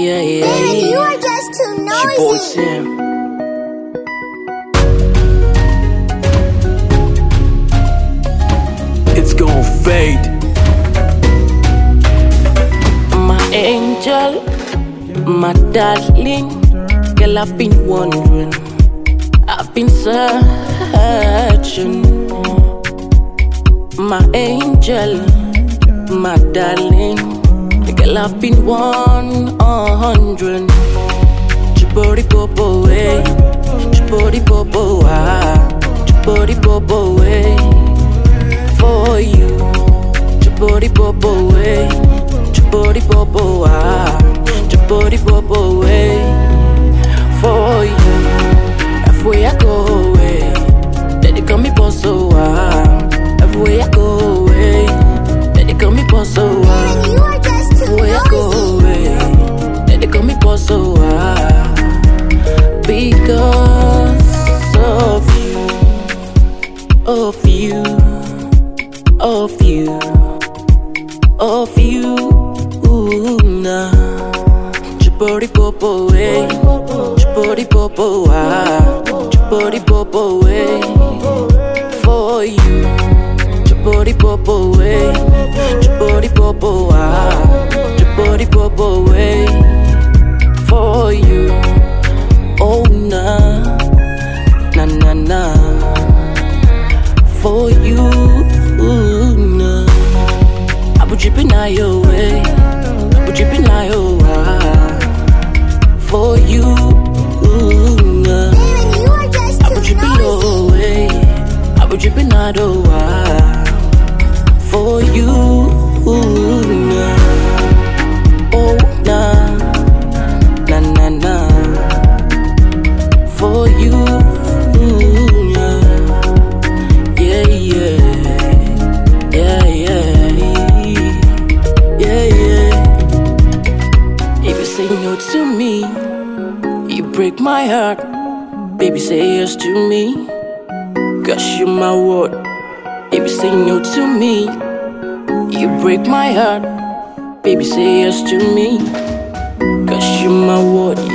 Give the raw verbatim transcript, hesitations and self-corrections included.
Yeah, yeah, Baby, yeah. you are just too It's your boy noisy. Sam. It's gon' fade. My angel, my darling, girl, I've been wondering, I've been searching. My angel, my darling, girl, I've been wondering. Chibori popo way, chibori popo ah, chibori popo way for you. Chibori popo way, chibori popo ah, chibori popo way for you. Everywhere I go away, they call me bosso ah. Everywhere I go away, they call me bosso ah. You are just too Everywhere I go noisy. away, they call me bosso ah. Because of you, of you, of you, of you, ooh, nah. Chibori popo way, chibori popo ah, chibori popo way for you. Chibori popo way, chibori popo ah, chibori popo way for you. Oh nah, na na na, for you, ooh, nah. I put you in your way, I put you in your ah, for you, ooh, nah. Baby, you are just I too put you in noisy. your way, I put you in your ah, for you, ooh, nah. Oh nah, na na na. For you, ooh, yeah, yeah, yeah, yeah, yeah, yeah, yeah. If you say no to me, you break my heart. Baby, say yes to me, 'cause you're my word. If you say no to me, you break my heart. Baby, say yes to me, 'cause you're my word.